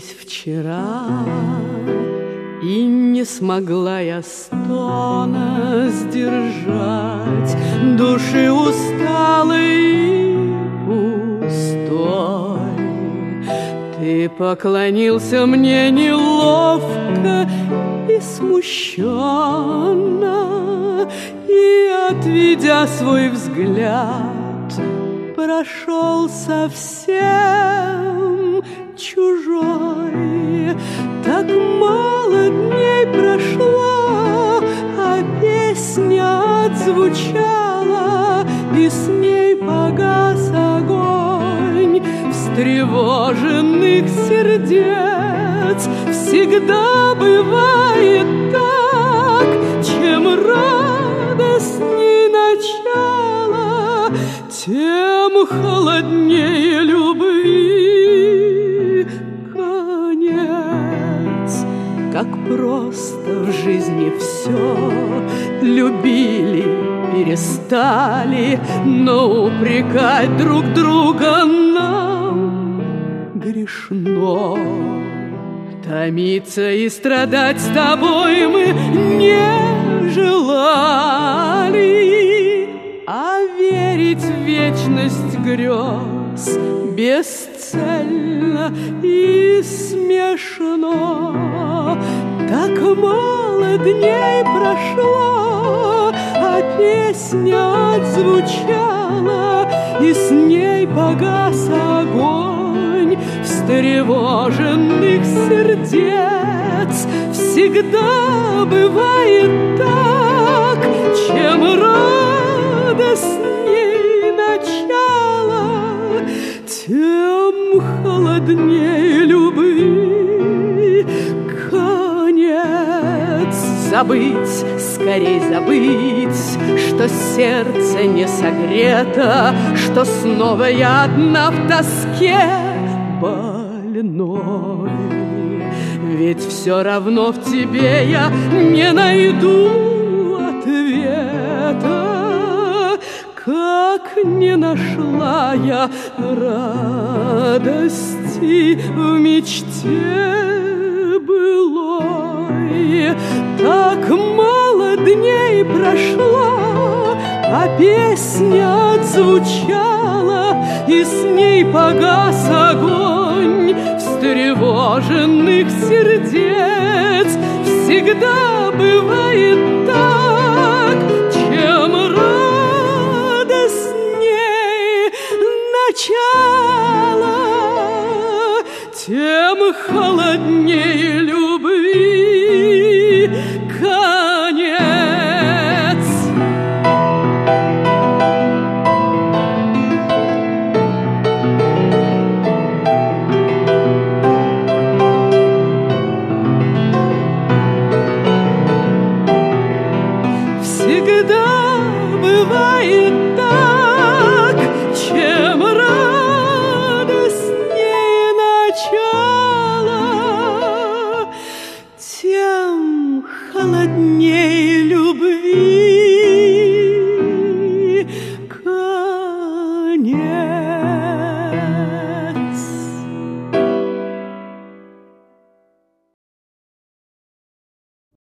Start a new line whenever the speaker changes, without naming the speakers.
здесь вчера, и не смогла я стона сдержать, души усталой и пустой. Ты поклонился мне неловко и смущенно, и, отведя свой взгляд, прошел совсем чужой. Так мало дней прошло, а песня отзвучала, и с ней погас огонь встревоженных сердец. Всегда бывает так, чем радостней начало, тем холоднее любви конец. Как просто в жизни все, любили, перестали, но упрекать друг друга нам грешно. Томиться и страдать с тобой мы не желали, а верить в вечность грез бесцельно и смешно. Так мало дней прошло, а песня отзвучала, и с ней погас огонь встревоженных сердец. Всегда бывает так, чем радостней начало, тем холоднее любви конец. Забыть, скорей забыть, что сердце не согрето, что снова я одна в тоске больной. Ведь все равно в тебе я не найду ответа, как не нашла я радости в мечте былой. Так мало дней прошло, а песня отзвучала, и с ней погас огонь встревоженных сердец. Всегда бывает так, чем радостней начало, тем холоднее любви конец. Всегда бывает так, чем радостнее начало, тем холоднее